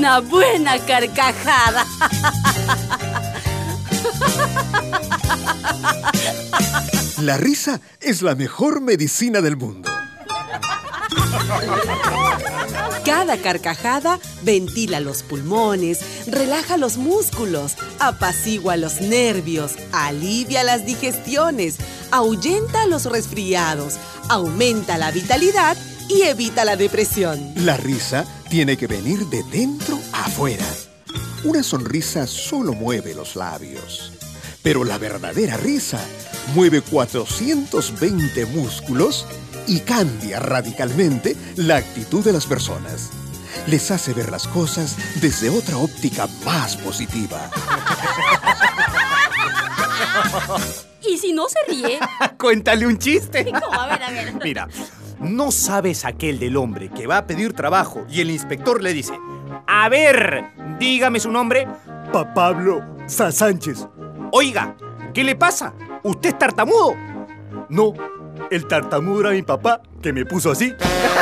una buena carcajada. La risa es la mejor medicina del mundo. Cada carcajada ventila los pulmones, relaja los músculos, apacigua los nervios, alivia las digestiones, ahuyenta los resfriados, aumenta la vitalidad y evita la depresión. La risa tiene que venir de dentro a afuera. Una sonrisa solo mueve los labios, pero la verdadera risa mueve 420 músculos y cambia radicalmente la actitud de las personas. Les hace ver las cosas desde otra óptica más positiva. ¿Y si no se ríe? Cuéntale un chiste. ¿Cómo? A ver. Mira, ¿no sabes aquel del hombre que va a pedir trabajo y el inspector le dice: a ver, dígame su nombre? Pablo Sánchez. Oiga, ¿qué le pasa? ¿Usted es tartamudo? No, el tartamudo era mi papá, que me puso así.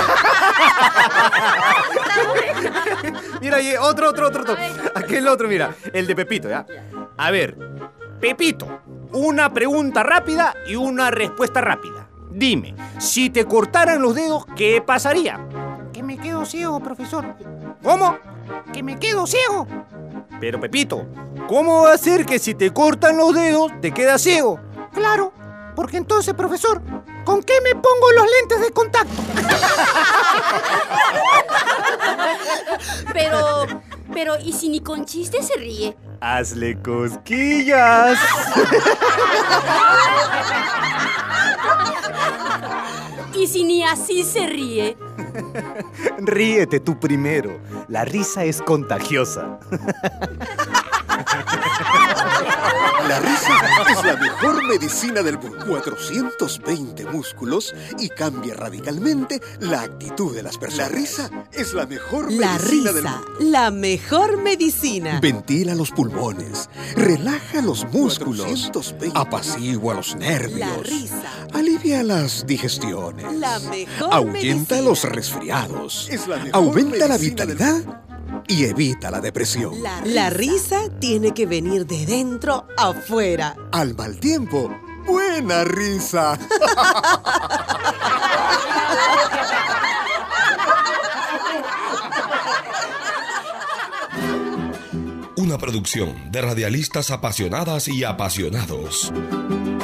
Mira, otro. Aquel otro, mira, el de Pepito, ¿ya? A ver, Pepito, una pregunta rápida y una respuesta rápida. Dime, si te cortaran los dedos, ¿qué pasaría? Que me quedo ciego, profesor. ¿Cómo? Que me quedo ciego. Pero Pepito, ¿cómo va a ser que si te cortan los dedos te quedas ciego? Claro, porque entonces, profesor, ¿con qué me pongo los lentes de contacto? Pero, ¿y si ni con chiste se ríe? Hazle cosquillas. ¿Y si ni así se ríe? Ríete tú primero. La risa es contagiosa. La risa es la mejor medicina del mundo. 420 músculos y cambia radicalmente la actitud de las personas. La risa es la mejor medicina del mundo. La mejor medicina. Ventila los pulmones, relaja los músculos, apacigua los nervios, La risa. alivia las digestiones, La mejor ahuyenta medicina. los resfriados, aumenta la vitalidad y evita la depresión. La risa tiene que venir de dentro afuera. Al mal tiempo, buena risa. Una producción de radialistas apasionadas y apasionados.